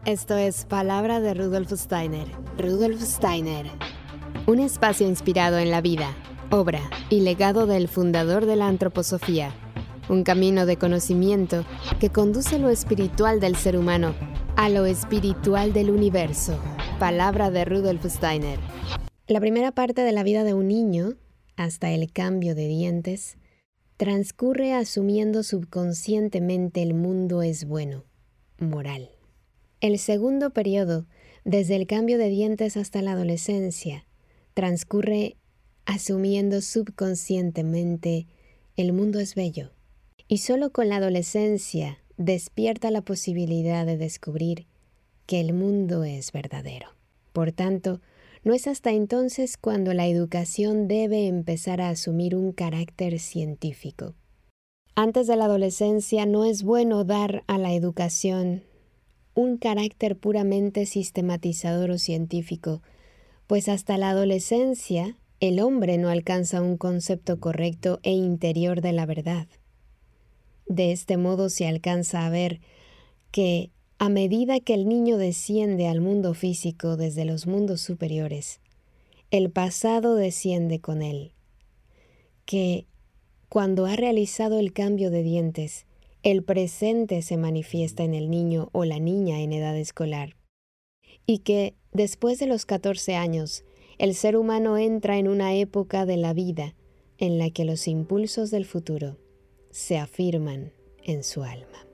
Esto es Palabra de Rudolf Steiner. Rudolf Steiner. Un espacio inspirado en la vida, obra y legado del fundador de la antroposofía. Un camino de conocimiento que conduce lo espiritual del ser humano a lo espiritual del universo. Palabra de Rudolf Steiner. La primera parte de la vida de un niño, hasta el cambio de dientes, transcurre asumiendo subconscientemente el mundo es bueno, moral. El segundo periodo, desde el cambio de dientes hasta la adolescencia, transcurre asumiendo subconscientemente el mundo es bello. Y solo con la adolescencia despierta la posibilidad de descubrir que el mundo es verdadero. Por tanto, no es hasta entonces cuando la educación debe empezar a asumir un carácter científico. Antes de la adolescencia no es bueno dar a la educación un carácter puramente sistematizador o científico, pues hasta la adolescencia el hombre no alcanza un concepto correcto e interior de la verdad. De este modo se alcanza a ver que, a medida que el niño desciende al mundo físico desde los mundos superiores, el pasado desciende con él, que cuando ha realizado el cambio de dientes, el presente se manifiesta en el niño o la niña en edad escolar, y que después de los 14 años, el ser humano entra en una época de la vida en la que los impulsos del futuro se afirman en su alma.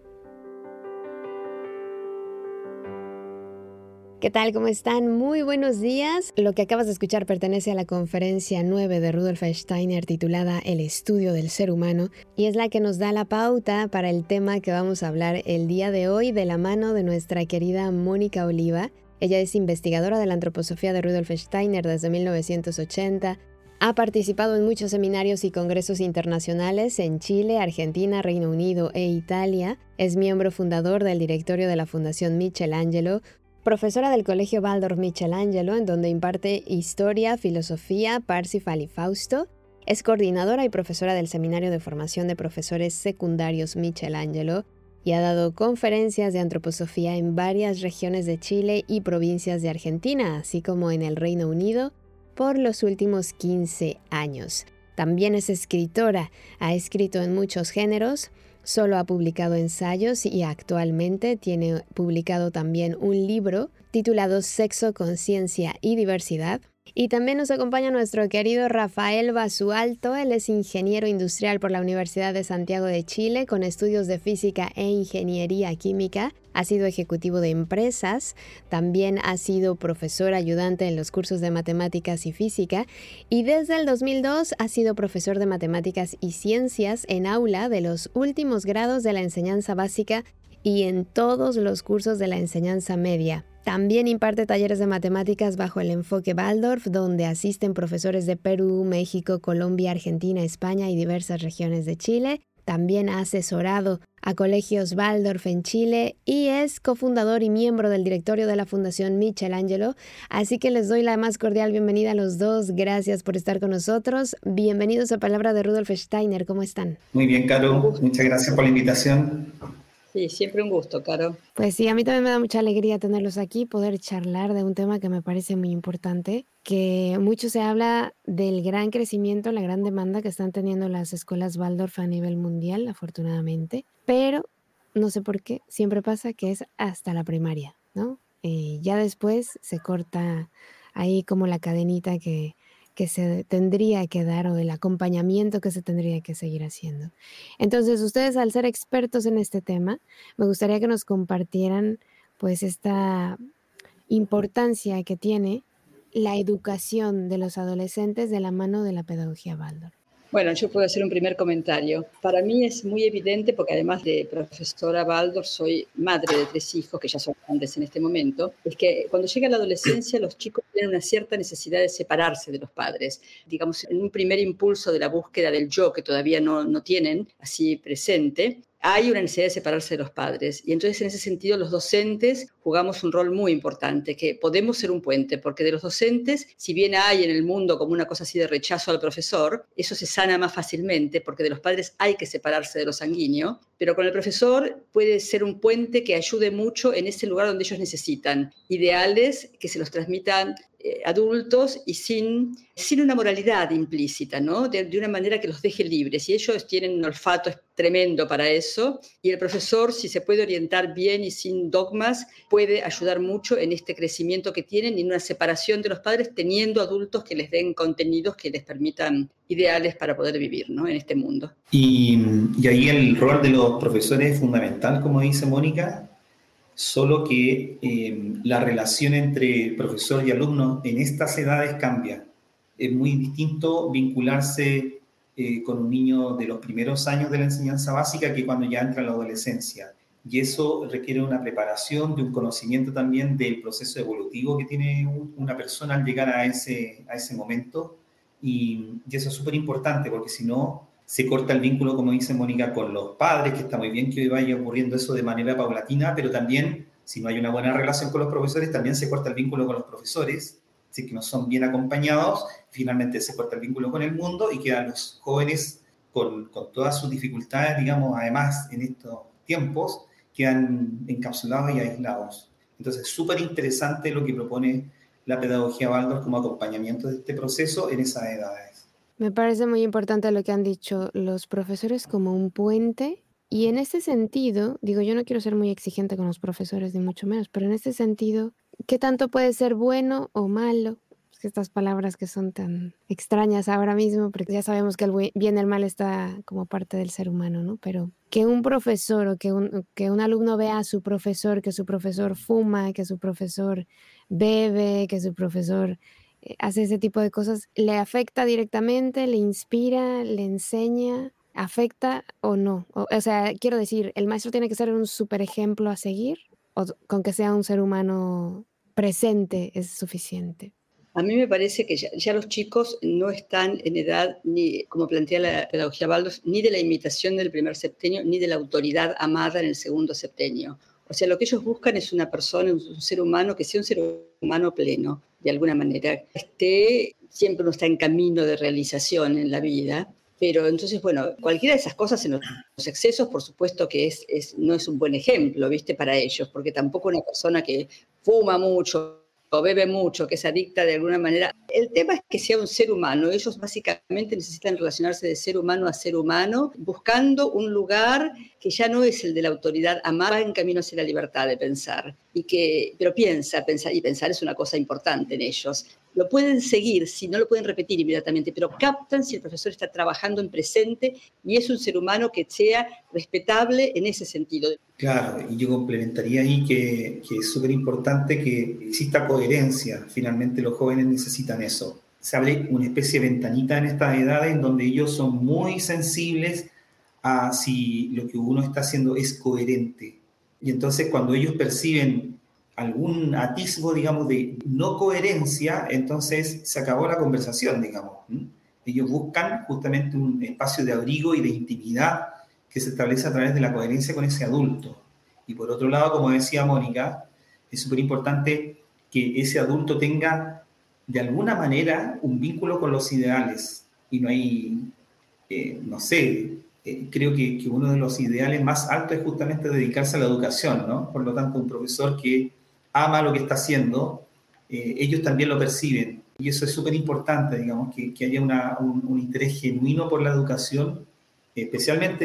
¿Qué tal? ¿Cómo están? Muy buenos días. Lo que acabas de escuchar pertenece a la conferencia 9 de Rudolf Steiner titulada El estudio del ser humano y es la que nos da la pauta para el tema que vamos a hablar el día de hoy de la mano de nuestra querida Mónica Oliva. Ella es investigadora de la antroposofía de Rudolf Steiner desde 1980. Ha participado en muchos seminarios y congresos internacionales en Chile, Argentina, Reino Unido e Italia. Es miembro fundador del directorio de la Fundación Michelangelo, profesora del Colegio Waldorf Michelangelo, en donde imparte Historia, Filosofía, Parsifal y Fausto. Es coordinadora y profesora del Seminario de Formación de Profesores Secundarios Michelangelo y ha dado conferencias de antroposofía en varias regiones de Chile y provincias de Argentina, así como en el Reino Unido, por los últimos 15 años. También es escritora, ha escrito en muchos géneros. Solo ha publicado ensayos y actualmente tiene publicado también un libro titulado Sexo, Conciencia y Diversidad. Y también nos acompaña nuestro querido Rafael Basualto. Él es ingeniero industrial por la Universidad de Santiago de Chile con estudios de física e ingeniería química. Ha sido ejecutivo de empresas, también ha sido profesor ayudante en los cursos de matemáticas y física y desde el 2002 ha sido profesor de matemáticas y ciencias en aula de los últimos grados de la enseñanza básica y en todos los cursos de la enseñanza media. También imparte talleres de matemáticas bajo el enfoque Waldorf, donde asisten profesores de Perú, México, Colombia, Argentina, España y diversas regiones de Chile. También ha asesorado a colegios Waldorf en Chile y es cofundador y miembro del directorio de la Fundación Michelangelo. Así que les doy la más cordial bienvenida a los dos. Gracias por estar con nosotros. Bienvenidos a Palabra de Rudolf Steiner. ¿Cómo están? Muy bien, Caro. Muchas gracias por la invitación. Sí, siempre un gusto, Caro. Pues sí, a mí también me da mucha alegría tenerlos aquí, poder charlar de un tema que me parece muy importante, que mucho se habla del gran crecimiento, la gran demanda que están teniendo las escuelas Waldorf a nivel mundial, afortunadamente, pero no sé por qué, siempre pasa que es hasta la primaria, ¿no? Ya después se corta ahí como la cadenita que se tendría que dar o el acompañamiento que se tendría que seguir haciendo. Entonces, ustedes al ser expertos en este tema, me gustaría que nos compartieran pues esta importancia que tiene la educación de los adolescentes de la mano de la pedagogía Waldorf. Bueno, yo puedo hacer un primer comentario. Para mí es muy evidente, porque además de profesora Waldorf, soy madre de 3 hijos, que ya son grandes en este momento, es que cuando llega la adolescencia los chicos tienen una cierta necesidad de separarse de los padres. Digamos, en un primer impulso de la búsqueda del yo, que todavía no tienen así presente, hay una necesidad de separarse de los padres. Y entonces, en ese sentido, los docentes jugamos un rol muy importante, que podemos ser un puente, porque de los docentes, si bien hay en el mundo como una cosa así de rechazo al profesor, eso se sana más fácilmente, porque de los padres hay que separarse de lo sanguíneo, pero con el profesor puede ser un puente que ayude mucho en ese lugar donde ellos necesitan ideales que se los transmitan adultos y sin una moralidad implícita, ¿no? De una manera que los deje libres. Y ellos tienen un olfato tremendo para eso. Y el profesor, si se puede orientar bien y sin dogmas, puede ayudar mucho en este crecimiento que tienen y en una separación de los padres, teniendo adultos que les den contenidos que les permitan ideales para poder vivir, ¿no? En este mundo. Y ahí el rol de los profesores es fundamental, como dice Mónica, solo que la relación entre profesor y alumno en estas edades cambia. Es muy distinto vincularse con un niño de los primeros años de la enseñanza básica que cuando ya entra en la adolescencia. Y eso requiere una preparación, de un conocimiento también del proceso evolutivo que tiene una persona al llegar a ese momento. Y eso es súper importante porque si no, se corta el vínculo, como dice Mónica, con los padres, que está muy bien que vaya ocurriendo eso de manera paulatina, pero también, si no hay una buena relación con los profesores, también se corta el vínculo con los profesores, si que no son bien acompañados, finalmente se corta el vínculo con el mundo y quedan los jóvenes con todas sus dificultades, digamos, además en estos tiempos, quedan encapsulados y aislados. Entonces, súper interesante lo que propone la pedagogía Waldorf como acompañamiento de este proceso en esas edades. Me parece muy importante lo que han dicho los profesores como un puente. Y en este sentido, digo, yo no quiero ser muy exigente con los profesores, ni mucho menos, pero en este sentido, ¿qué tanto puede ser bueno o malo? Es que estas palabras que son tan extrañas ahora mismo, porque ya sabemos que el bien y el mal está como parte del ser humano, ¿no? Pero que un profesor o que un alumno vea a su profesor, que su profesor fuma, que su profesor bebe, que su profesor hace ese tipo de cosas, ¿le afecta directamente, le inspira, le enseña, afecta o no? O sea, quiero decir, ¿el maestro tiene que ser un super ejemplo a seguir o con que sea un ser humano presente es suficiente? A mí me parece que ya los chicos no están en edad, ni como plantea la pedagogía Waldorf, ni de la imitación del primer septenio, ni de la autoridad amada en el segundo septenio. O sea, lo que ellos buscan es una persona, un ser humano que sea un ser humano pleno, de alguna manera. Siempre uno está en camino de realización en la vida, pero entonces, bueno, cualquiera de esas cosas en los excesos, por supuesto que no es un buen ejemplo, ¿viste? Para ellos, porque tampoco una persona que fuma mucho o bebe mucho, que es adicta de alguna manera. El tema es que sea un ser humano. Ellos básicamente necesitan relacionarse de ser humano a ser humano, buscando un lugar que ya no es el de la autoridad amada, en camino hacia la libertad de pensar. Pero pensar es una cosa importante en ellos. Lo pueden seguir, si no lo pueden repetir inmediatamente, pero captan si el profesor está trabajando en presente y es un ser humano que sea respetable en ese sentido. Claro, y yo complementaría ahí que es súper importante que exista coherencia. Finalmente los jóvenes necesitan eso. Se abre una especie de ventanita en estas edades en donde ellos son muy sensibles a si lo que uno está haciendo es coherente. Y entonces cuando ellos perciben algún atisbo, digamos, de no coherencia, entonces se acabó la conversación, digamos. Ellos buscan justamente un espacio de abrigo y de intimidad que se establece a través de la coherencia con ese adulto. Y por otro lado, como decía Mónica, es súper importante que ese adulto tenga de alguna manera un vínculo con los ideales. Y no hay, no sé, creo que uno de los ideales más altos es justamente dedicarse a la educación, ¿no? Por lo tanto, un profesor que ama lo que está haciendo, ellos también lo perciben. Y eso es súper importante, digamos, que haya un interés genuino por la educación, especialmente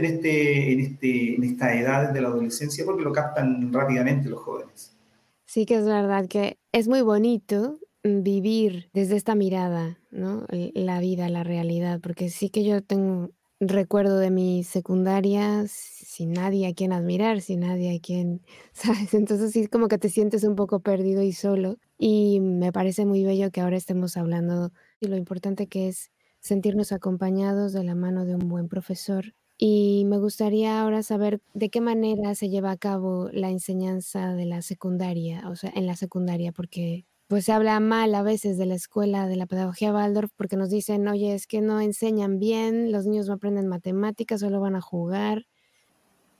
en esta edad de la adolescencia, porque lo captan rápidamente los jóvenes. Sí que es verdad que es muy bonito vivir desde esta mirada, ¿no? La vida, la realidad, porque sí que yo tengo recuerdo de mi secundaria sin nadie a quien admirar, sin nadie a quien, ¿sabes? Entonces sí, como que te sientes un poco perdido y solo. Y me parece muy bello que ahora estemos hablando de lo importante que es sentirnos acompañados de la mano de un buen profesor. Y me gustaría ahora saber de qué manera se lleva a cabo la enseñanza de la secundaria, o sea, en la secundaria, porque pues se habla mal a veces de la escuela, de la pedagogía Waldorf, porque nos dicen, oye, es que no enseñan bien, los niños no aprenden matemáticas, solo van a jugar.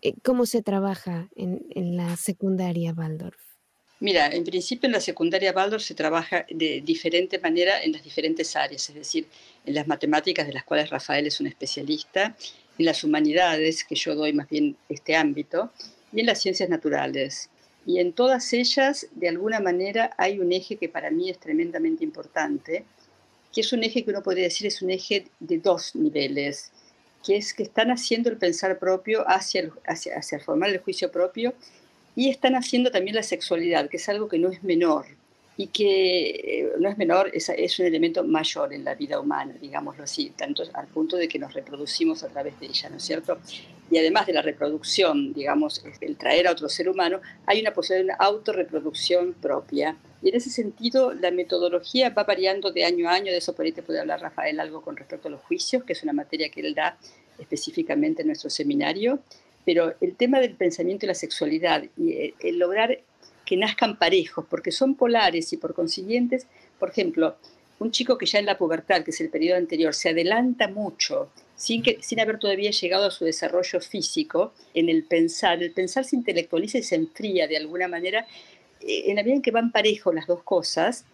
¿Cómo se trabaja en la secundaria Waldorf? Mira, en principio en la secundaria Waldorf se trabaja de diferente manera en las diferentes áreas, es decir, en las matemáticas, de las cuales Rafael es un especialista, en las humanidades, que yo doy más bien este ámbito, y en las ciencias naturales. Y en todas ellas, de alguna manera, hay un eje que para mí es tremendamente importante, que es un eje que uno podría decir es un eje de dos niveles, que es que están haciendo el pensar propio hacia formar el juicio propio, y están haciendo también la sexualidad, que es algo que no es menor, y que no es menor, es un elemento mayor en la vida humana, digámoslo así, tanto al punto de que nos reproducimos a través de ella, ¿no es cierto? Y además de la reproducción, digamos, el traer a otro ser humano, hay una posibilidad de una autorreproducción propia. Y en ese sentido, la metodología va variando de año a año, de eso por ahí te puede hablar Rafael algo con respecto a los juicios, que es una materia que él da específicamente en nuestro seminario, pero el tema del pensamiento y la sexualidad y el lograr que nazcan parejos, porque son polares y por consiguientes, por ejemplo, un chico que ya en la pubertad, que es el periodo anterior, se adelanta mucho sin haber todavía llegado a su desarrollo físico en el pensar se intelectualiza y se enfría de alguna manera. En la medida en que van parejos las dos cosas,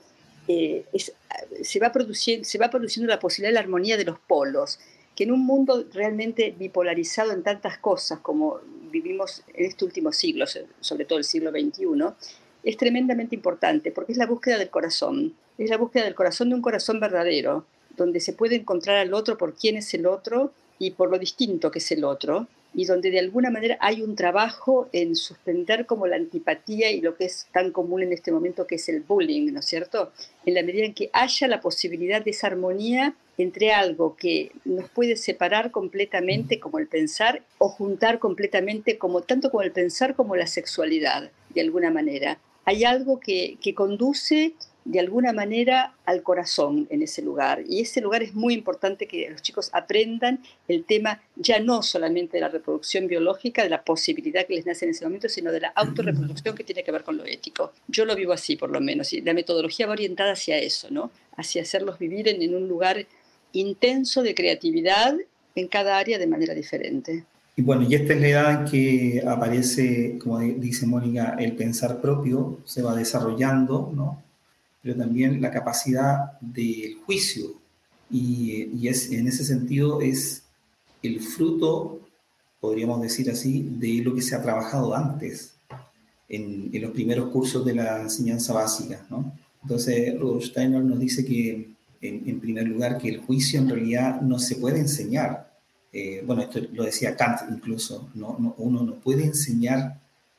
se va produciendo la posibilidad de la armonía de los polos, que en un mundo realmente bipolarizado en tantas cosas como vivimos en este último siglo, sobre todo el siglo XXI, es tremendamente importante porque es la búsqueda del corazón, es la búsqueda del corazón, de un corazón verdadero, donde se puede encontrar al otro por quién es el otro y por lo distinto que es el otro, y donde de alguna manera hay un trabajo en suspender como la antipatía y lo que es tan común en este momento, que es el bullying, ¿no es cierto? En la medida en que haya la posibilidad de esa armonía entre algo que nos puede separar completamente como el pensar o juntar completamente tanto como el pensar como la sexualidad, de alguna manera. Hay algo que conduce de alguna manera al corazón en ese lugar, y ese lugar es muy importante que los chicos aprendan el tema ya no solamente de la reproducción biológica, de la posibilidad que les nace en ese momento, sino de la autorreproducción, que tiene que ver con lo ético. Yo lo vivo así, por lo menos, y la metodología va orientada hacia eso, ¿no? Hacia hacerlos vivir en un lugar intenso de creatividad en cada área de manera diferente. Y bueno, y esta es la edad en que aparece, como dice Mónica, el pensar propio, se va desarrollando, ¿no? Pero también la capacidad del juicio. Y en ese sentido es el fruto, podríamos decir así, de lo que se ha trabajado antes, en los primeros cursos de la enseñanza básica, ¿no? Entonces, Rudolf Steiner nos dice que, en primer lugar, que el juicio en realidad no se puede enseñar. Bueno, esto lo decía Kant incluso, uno no puede enseñar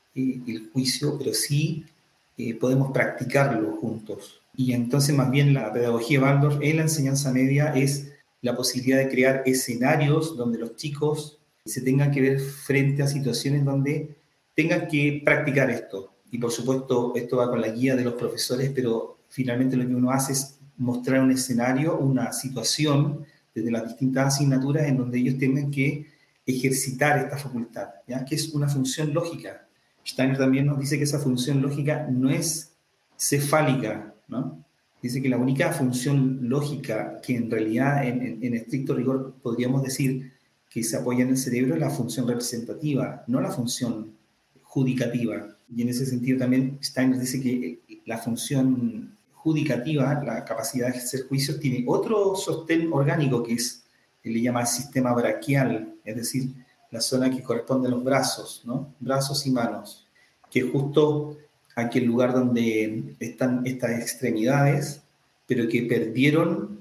el juicio, pero sí podemos practicarlo juntos. Y entonces más bien la pedagogía Waldorf en la enseñanza media es la posibilidad de crear escenarios donde los chicos se tengan que ver frente a situaciones donde tengan que practicar esto. Y por supuesto esto va con la guía de los profesores, pero finalmente lo que uno hace es mostrar un escenario, una situación desde las distintas asignaturas en donde ellos tengan que ejercitar esta facultad, ¿ya? Que es una función lógica. Steiner también nos dice que esa función lógica no es cefálica, ¿no? Dice que la única función lógica que en realidad en estricto rigor podríamos decir que se apoya en el cerebro es la función representativa, no la función judicativa. Y en ese sentido también Steiner dice que la función judicativa, la capacidad de ejercer juicios, tiene otro sostén orgánico que él le llama el sistema braquial, es decir, la zona que corresponde a los brazos, ¿no? Brazos y manos, que es justo aquel lugar donde están estas extremidades, pero que perdieron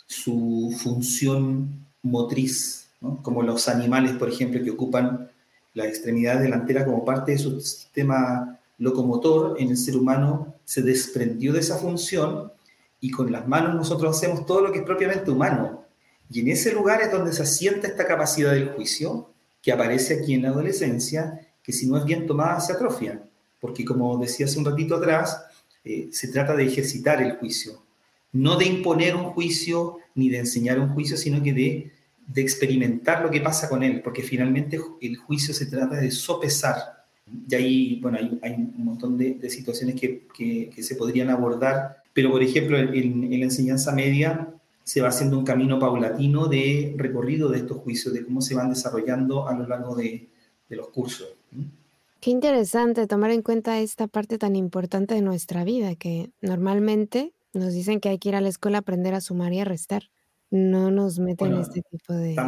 su función motriz, ¿no? Como los animales, por ejemplo, que ocupan la extremidad delantera como parte de su sistema locomotor. En el ser humano se desprendió de esa función y con las manos nosotros hacemos todo lo que es propiamente humano. Y en ese lugar es donde se asienta esta capacidad del juicio, que aparece aquí en la adolescencia, que si no es bien tomada se atrofia, porque como decía hace un ratito atrás, se trata de ejercitar el juicio, no de imponer un juicio ni de enseñar un juicio, sino que de experimentar lo que pasa con él, porque finalmente el juicio se trata de sopesar. Y ahí, bueno, hay un montón de situaciones que se podrían abordar, pero por ejemplo en la enseñanza media se va haciendo un camino paulatino de recorrido de estos juicios, de cómo se van desarrollando a lo largo de de los cursos. Qué interesante tomar en cuenta esta parte tan importante de nuestra vida, que normalmente nos dicen que hay que ir a la escuela a aprender a sumar y a restar. No nos meten Bueno, este tipo de...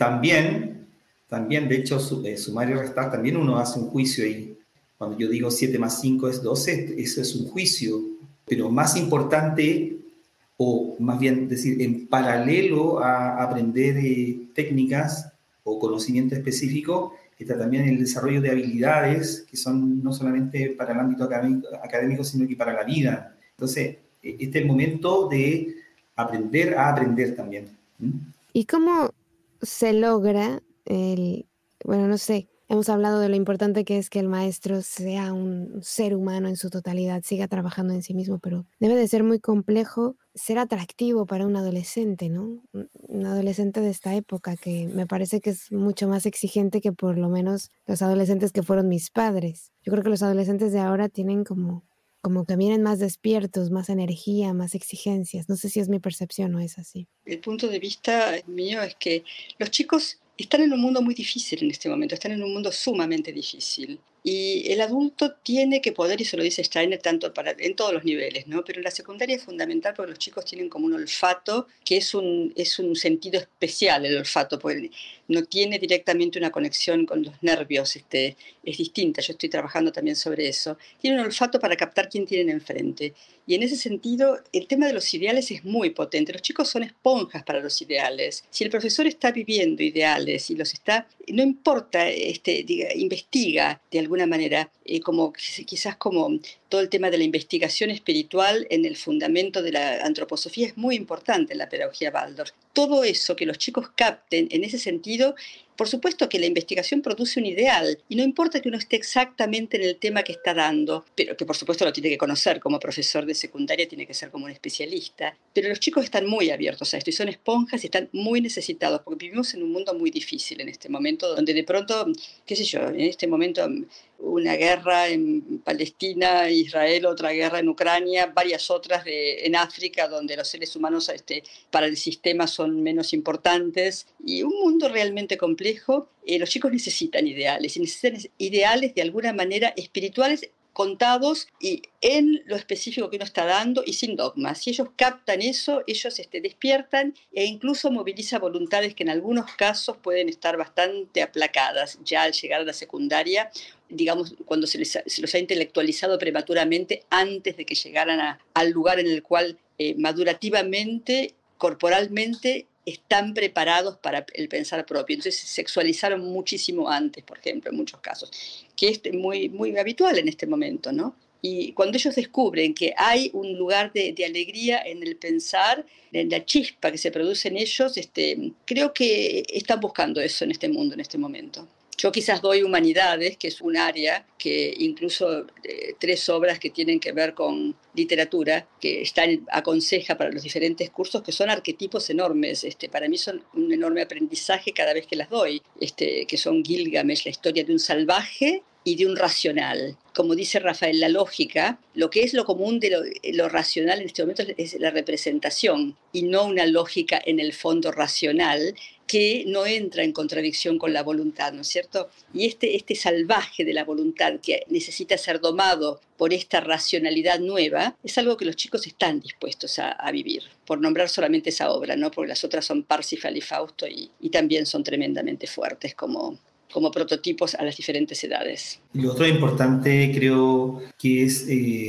también, de hecho, sumar y restar, también uno hace un juicio y cuando yo digo 7 más 5 es 12, eso es un juicio, pero más importante, o más bien decir, en paralelo a aprender técnicas o conocimiento específico, está también el desarrollo de habilidades que son no solamente para el ámbito académico, sino que para la vida. Entonces, este es el momento de aprender a aprender también. ¿Y cómo se logra bueno, no sé, hemos hablado de lo importante que es que el maestro sea un ser humano en su totalidad, siga trabajando en sí mismo, pero debe de ser muy complejo ser atractivo para un adolescente, ¿no? Un adolescente de esta época que me parece que es mucho más exigente que por lo menos los adolescentes que fueron mis padres. Yo creo que los adolescentes de ahora tienen como que vienen más despiertos, más energía, más exigencias. No sé si es mi percepción o es así. El punto de vista mío es que los chicos están en un mundo muy difícil en este momento, están en un mundo sumamente difícil. Y el adulto tiene que poder, y eso lo dice Steiner, en todos los niveles, ¿no? Pero en la secundaria es fundamental porque los chicos tienen como un olfato que es un sentido especial, el olfato, porque no tiene directamente una conexión con los nervios, es distinta. Yo estoy trabajando también sobre eso. Tiene un olfato para captar quién tienen enfrente. Y en ese sentido, el tema de los ideales es muy potente. Los chicos son esponjas para los ideales. Si el profesor está viviendo ideales y los está, no importa, investiga de alguna manera, quizás como todo el tema de la investigación espiritual en el fundamento de la antroposofía es muy importante en la pedagogía Waldorf. Todo eso que los chicos capten en ese sentido, por supuesto que la investigación produce un ideal y no importa que uno esté exactamente en el tema que está dando, pero que por supuesto lo tiene que conocer como profesor de secundaria, tiene que ser como un especialista, pero los chicos están muy abiertos a esto y son esponjas y están muy necesitados porque vivimos en un mundo muy difícil en este momento, donde de pronto, qué sé yo, en este momento una guerra en Palestina, Israel, otra guerra en Ucrania, varias otras en África, donde los seres humanos para el sistema son menos importantes, y un mundo realmente complejo. Los chicos necesitan ideales, y necesitan ideales de alguna manera espirituales contados y en lo específico que uno está dando y sin dogmas. Si ellos captan eso, ellos despiertan e incluso movilizan voluntades que en algunos casos pueden estar bastante aplacadas ya al llegar a la secundaria, digamos, cuando se los ha intelectualizado prematuramente antes de que llegaran al lugar en el cual madurativamente, corporalmente, están preparados para el pensar propio. Entonces se sexualizaron muchísimo antes, por ejemplo, en muchos casos, que es muy, muy habitual en este momento, ¿no? Y cuando ellos descubren que hay un lugar de alegría en el pensar, en la chispa que se produce en ellos, creo que están buscando eso en este mundo, en este momento. Yo quizás doy humanidades, que es un área que incluso 3 obras que tienen que ver con literatura, que aconseja para los diferentes cursos, que son arquetipos enormes. Para mí son un enorme aprendizaje cada vez que las doy, que son Gilgamesh, la historia de un salvaje y de un racional. Como dice Rafael, la lógica, lo que es lo común de lo racional en este momento es la representación y no una lógica en el fondo racional que no entra en contradicción con la voluntad, ¿no es cierto? Y este salvaje de la voluntad que necesita ser domado por esta racionalidad nueva es algo que los chicos están dispuestos a vivir, por nombrar solamente esa obra, ¿no? Porque las otras son Parsifal y Fausto y también son tremendamente fuertes como prototipos a las diferentes edades. Y lo otro importante creo que es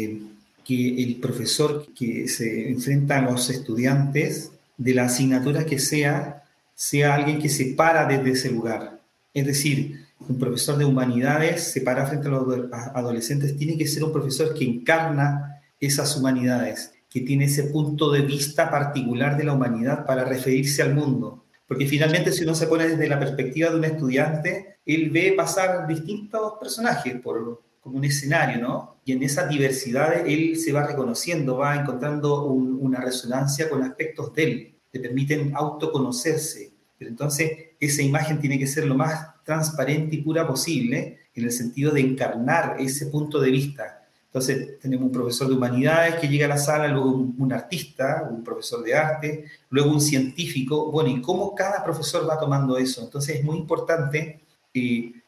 que el profesor que se enfrenta a los estudiantes de la asignatura que sea alguien que se para desde ese lugar. Es decir, un profesor de humanidades se para frente a los adolescentes, tiene que ser un profesor que encarna esas humanidades, que tiene ese punto de vista particular de la humanidad para referirse al mundo. Porque finalmente, si uno se pone desde la perspectiva de un estudiante, él ve pasar distintos personajes como un escenario, ¿no? Y en esas diversidades él se va reconociendo, va encontrando una resonancia con aspectos de él, le permiten autoconocerse. Pero entonces esa imagen tiene que ser lo más transparente y pura posible, en el sentido de encarnar ese punto de vista. Entonces tenemos un profesor de humanidades que llega a la sala, luego un artista, un profesor de arte, luego un científico. Bueno, ¿y cómo cada profesor va tomando eso? Entonces es muy importante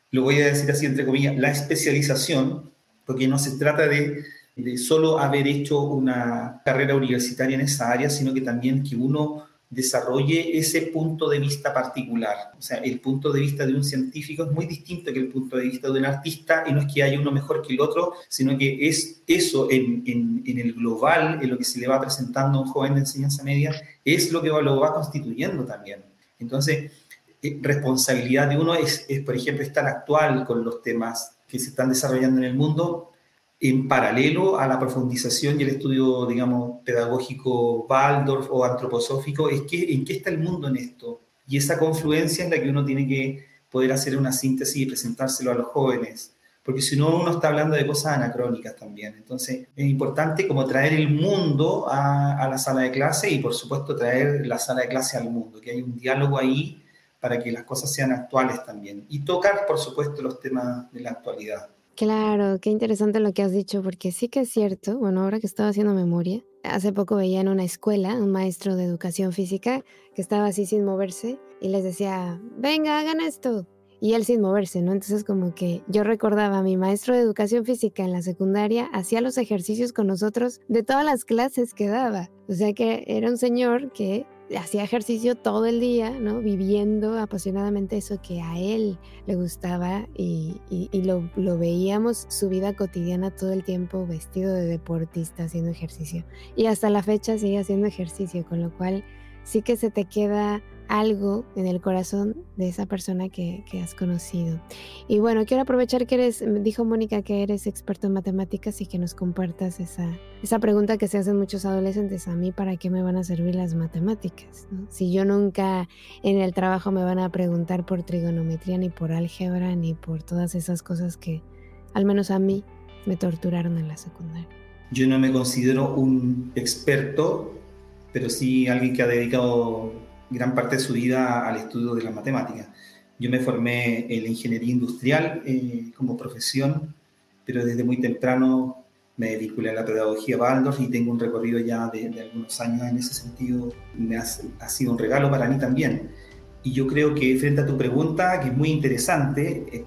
lo voy a decir así entre comillas, la especialización, porque no se trata de solo haber hecho una carrera universitaria en esa área, sino que también que uno desarrolle ese punto de vista particular. O sea, el punto de vista de un científico es muy distinto que el punto de vista de un artista, y no es que haya uno mejor que el otro, sino que es eso en el global, en lo que se le va presentando a un joven de enseñanza media, es lo que lo va constituyendo también. Entonces, responsabilidad de uno es, por ejemplo, estar actual con los temas que se están desarrollando en el mundo, en paralelo a la profundización y el estudio, digamos, pedagógico Waldorf o antroposófico, es que en qué está el mundo en esto. Y esa confluencia es la que uno tiene que poder hacer una síntesis y presentárselo a los jóvenes, porque si no uno está hablando de cosas anacrónicas también. Entonces es importante como traer el mundo a la sala de clase y por supuesto traer la sala de clase al mundo, que hay un diálogo ahí para que las cosas sean actuales también. Y tocar, por supuesto, los temas de la actualidad. Claro, qué interesante lo que has dicho, porque sí que es cierto. Bueno, ahora que estaba haciendo memoria, hace poco veía en una escuela un maestro de educación física que estaba así sin moverse y les decía, venga, hagan esto. Y él sin moverse, ¿no? Entonces como que yo recordaba a mi maestro de educación física en la secundaria, hacía los ejercicios con nosotros de todas las clases que daba. O sea que era un señor que hacía ejercicio todo el día, ¿no? Viviendo apasionadamente eso que a él le gustaba y lo veíamos su vida cotidiana todo el tiempo vestido de deportista haciendo ejercicio. Y hasta la fecha sigue haciendo ejercicio, con lo cual sí que se te queda algo en el corazón de esa persona que has conocido. Y bueno, quiero aprovechar que dijo Mónica que eres experto en matemáticas y que nos compartas esa pregunta que se hacen muchos adolescentes: a mí, ¿para qué me van a servir las matemáticas? ¿No? Si yo nunca en el trabajo me van a preguntar por trigonometría, ni por álgebra, ni por todas esas cosas que al menos a mí me torturaron en la secundaria. Yo no me considero un experto, pero sí alguien que ha dedicado gran parte de su vida al estudio de las matemáticas. Yo me formé en la ingeniería industrial como profesión, pero desde muy temprano me vinculé a la pedagogía Waldorf y tengo un recorrido ya de algunos años en ese sentido. Ha sido un regalo para mí también. Y yo creo que frente a tu pregunta, que es muy interesante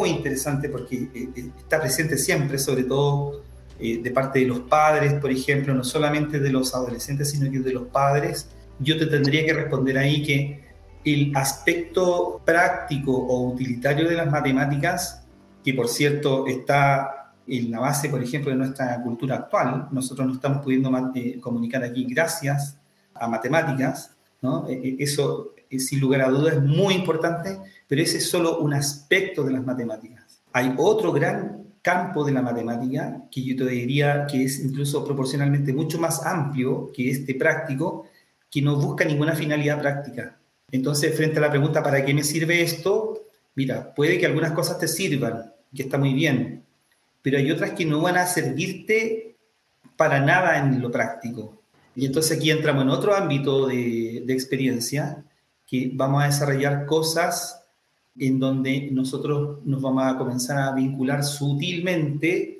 porque está presente siempre, sobre todo de parte de los padres, por ejemplo, no solamente de los adolescentes, sino que de los padres. Yo te tendría que responder ahí que el aspecto práctico o utilitario de las matemáticas, que por cierto está en la base, por ejemplo, de nuestra cultura actual, nosotros nos estamos pudiendo comunicar aquí gracias a matemáticas, ¿no? Eso, sin lugar a dudas, es muy importante, pero ese es solo un aspecto de las matemáticas. Hay otro gran campo de la matemática que yo te diría que es incluso proporcionalmente mucho más amplio que este práctico, que no busca ninguna finalidad práctica. Entonces, frente a la pregunta ¿para qué me sirve esto? Mira, puede que algunas cosas te sirvan, que está muy bien, pero hay otras que no van a servirte para nada en lo práctico. Y entonces aquí entramos en otro ámbito de experiencia, que vamos a desarrollar cosas en donde nosotros nos vamos a comenzar a vincular sutilmente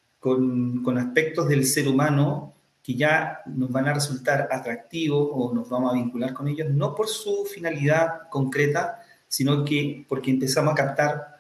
con aspectos del ser humano que ya nos van a resultar atractivos o nos vamos a vincular con ellos, no por su finalidad concreta, sino que porque empezamos a captar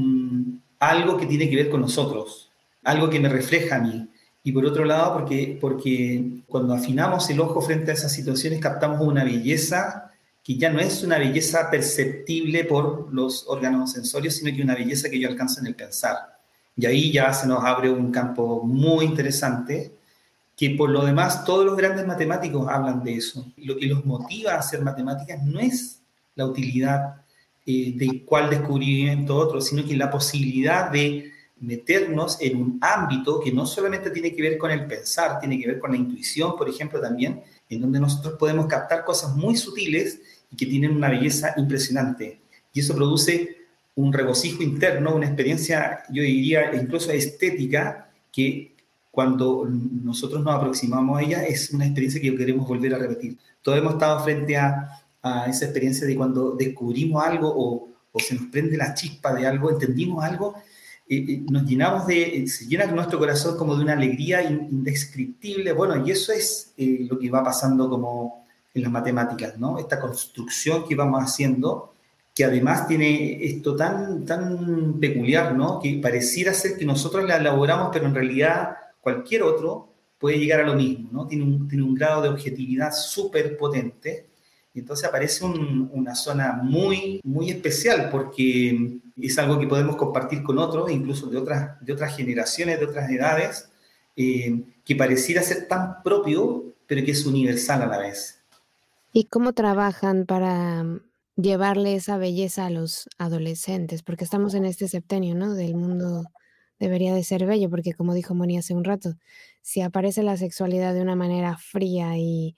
algo que tiene que ver con nosotros, algo que me refleja a mí. Y por otro lado, porque cuando afinamos el ojo frente a esas situaciones, captamos una belleza que ya no es una belleza perceptible por los órganos sensorios, sino que una belleza que yo alcanzo en el pensar. Y ahí ya se nos abre un campo muy interesante, que por lo demás todos los grandes matemáticos hablan de eso. Lo que los motiva a hacer matemáticas no es la utilidad de cuál descubrimiento otro, sino que la posibilidad de meternos en un ámbito que no solamente tiene que ver con el pensar, tiene que ver con la intuición, por ejemplo, también, en donde nosotros podemos captar cosas muy sutiles y que tienen una belleza impresionante. Y eso produce un regocijo interno, una experiencia, yo diría, incluso estética, que cuando nosotros nos aproximamos a ella es una experiencia que queremos volver a repetir. Todos hemos estado frente a esa experiencia de cuando descubrimos algo o se nos prende la chispa de algo, entendimos algo, nos llenamos se llena nuestro corazón como de una alegría indescriptible. Bueno, y eso es lo que va pasando como en las matemáticas, ¿no? Esta construcción que vamos haciendo que además tiene esto tan peculiar, ¿no? Que pareciera ser que nosotros la elaboramos, pero en realidad cualquier otro puede llegar a lo mismo, ¿no? Tiene un grado de objetividad súper potente, y entonces aparece una zona muy especial, porque es algo que podemos compartir con otros, incluso de otras generaciones, de otras edades, que pareciera ser tan propio, pero que es universal a la vez. ¿Y cómo trabajan para llevarle esa belleza a los adolescentes? Porque estamos en este septenio, ¿no? Del mundo debería de ser bello, porque como dijo Moni hace un rato, si aparece la sexualidad de una manera fría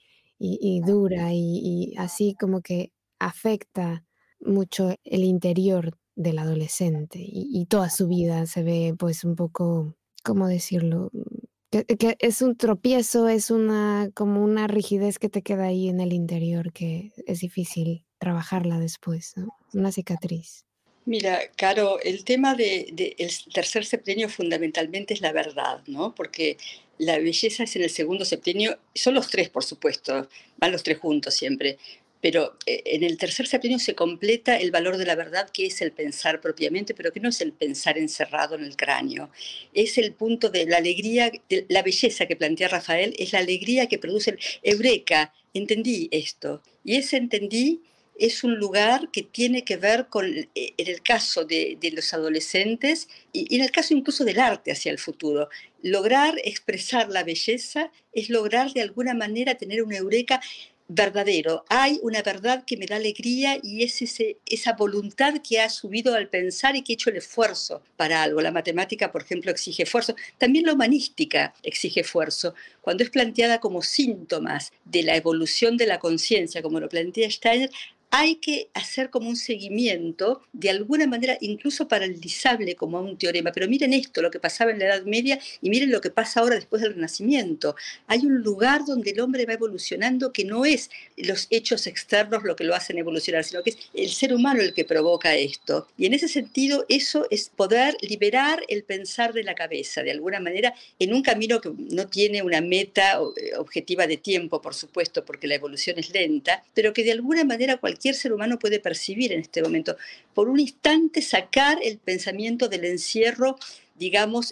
y dura y así como que afecta mucho el interior del adolescente y toda su vida se ve pues un poco, ¿cómo decirlo? Que es un tropiezo, es como una rigidez que te queda ahí en el interior, que es difícil trabajarla después, ¿no? Una cicatriz. Mira, Caro, el tema el tercer septenio fundamentalmente es la verdad, ¿no? Porque la belleza es en el segundo septenio, son los tres, por supuesto, van los tres juntos siempre, pero en el tercer septenio se completa el valor de la verdad, que es el pensar propiamente, pero que no es el pensar encerrado en el cráneo. Es el punto de la alegría, de la belleza que plantea Rafael, es la alegría que produce el eureka, entendí esto. Y ese entendí es un lugar que tiene que ver con, en el caso de los adolescentes y en el caso incluso del arte hacia el futuro. Lograr expresar la belleza es lograr de alguna manera tener un eureka verdadero. Hay una verdad que me da alegría y es esa voluntad que ha subido al pensar y que he hecho el esfuerzo para algo. La matemática, por ejemplo, exige esfuerzo. También la humanística exige esfuerzo. Cuando es planteada como síntomas de la evolución de la conciencia, como lo plantea Steiner, hay que hacer como un seguimiento, de alguna manera, incluso paralizable como un teorema. Pero miren esto, lo que pasaba en la Edad Media, y miren lo que pasa ahora después del Renacimiento. Hay un lugar donde el hombre va evolucionando que no es los hechos externos lo que lo hacen evolucionar, sino que es el ser humano el que provoca esto. Y en ese sentido, eso es poder liberar el pensar de la cabeza, de alguna manera, en un camino que no tiene una meta objetiva de tiempo, por supuesto, porque la evolución es lenta, pero que de alguna manera cualquier ser humano puede percibir en este momento. Por un instante sacar el pensamiento del encierro, digamos,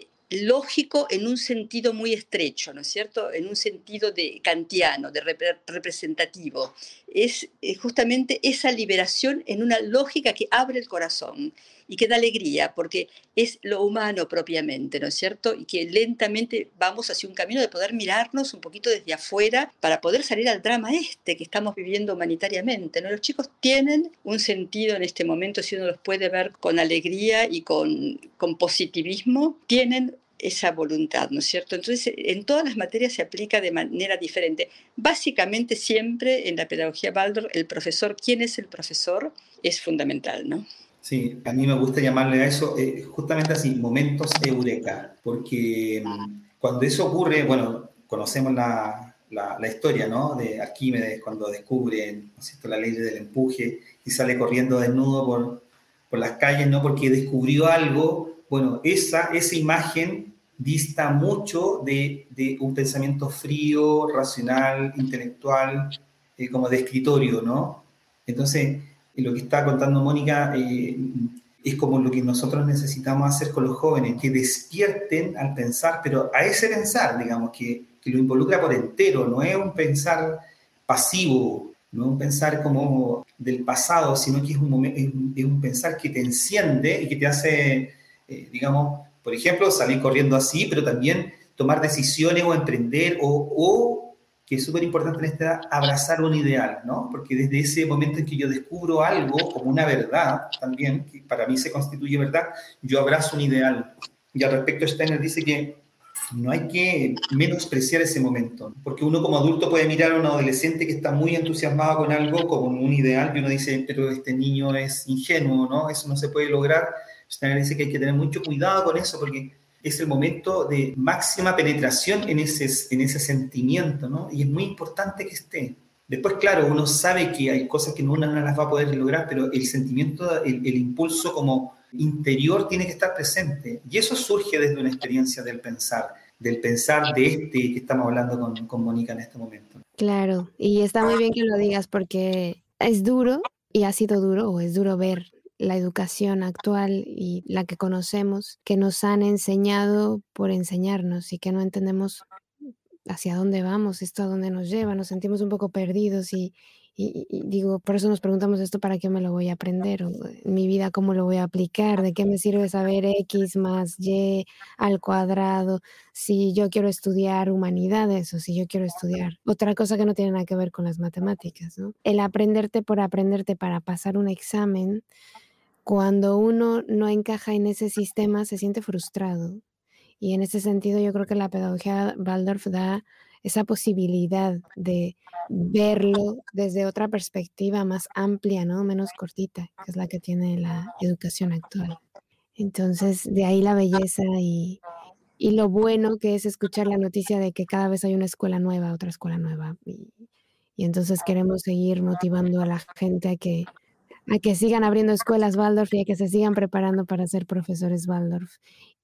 lógico en un sentido muy estrecho, ¿no es cierto? En un sentido de kantiano, de representativo. Es justamente esa liberación en una lógica que abre el corazón y que da alegría, porque es lo humano propiamente, ¿no es cierto? Y que lentamente vamos hacia un camino de poder mirarnos un poquito desde afuera para poder salir al drama que estamos viviendo humanitariamente, ¿no? Los chicos tienen un sentido en este momento, si uno los puede ver con alegría y con positivismo, tienen esa voluntad, ¿no es cierto? Entonces, en todas las materias se aplica de manera diferente. Básicamente, siempre en la pedagogía Waldorf, el profesor, ¿quién es el profesor? Es fundamental, ¿no? Sí, a mí me gusta llamarle a eso justamente así, momentos eureka, porque cuando eso ocurre, bueno, conocemos la historia, ¿no? De Arquímedes cuando descubre, ¿no es cierto?, la ley del empuje y sale corriendo desnudo por las calles, ¿no? Porque descubrió algo. Bueno, esa imagen dista mucho de un pensamiento frío, racional, intelectual, como de escritorio, ¿no? Entonces, lo que está contando Mónica es como lo que nosotros necesitamos hacer con los jóvenes, que despierten al pensar, pero a ese pensar, digamos, que lo involucra por entero, no es un pensar pasivo, no es un pensar como del pasado, sino que es un pensar que te enciende y que te hace, digamos, por ejemplo, salir corriendo así, pero también tomar decisiones o emprender o que es súper importante en esta edad, abrazar un ideal, ¿no? Porque desde ese momento en que yo descubro algo como una verdad también, que para mí se constituye verdad, yo abrazo un ideal. Y al respecto, Steiner dice que no hay que menospreciar ese momento, porque uno como adulto puede mirar a un adolescente que está muy entusiasmado con algo, como un ideal, y uno dice, pero este niño es ingenuo, ¿no? Eso no se puede lograr. Steiner dice que hay que tener mucho cuidado con eso, porque es el momento de máxima penetración en ese sentimiento, ¿no? Y es muy importante que esté. Después, claro, uno sabe que hay cosas que uno no las va a poder lograr, pero el sentimiento, el impulso como interior tiene que estar presente. Y eso surge desde una experiencia del pensar de que estamos hablando con Mónica en este momento. Claro, y está muy bien que lo digas porque es duro, Y ha sido duro o es duro ver la educación actual y la que conocemos, que nos han enseñado por enseñarnos y que no entendemos hacia dónde vamos, esto a dónde nos lleva, nos sentimos un poco perdidos y digo, por eso nos preguntamos esto, ¿para qué me lo voy a aprender? O en mi vida, ¿cómo lo voy a aplicar? ¿De qué me sirve saber X más Y al cuadrado si yo quiero estudiar humanidades o si yo quiero estudiar otra cosa que no tiene nada que ver con las matemáticas, ¿no? El aprenderte por aprenderte para pasar un examen, cuando uno no encaja en ese sistema, se siente frustrado. Y en ese sentido, yo creo que la pedagogía Waldorf da esa posibilidad de verlo desde otra perspectiva más amplia, ¿no? Menos cortita, que es la que tiene la educación actual. Entonces, de ahí la belleza y lo bueno que es escuchar la noticia de que cada vez hay una escuela nueva, otra escuela nueva. Y entonces queremos seguir motivando a la gente a que sigan abriendo escuelas Waldorf y a que se sigan preparando para ser profesores Waldorf.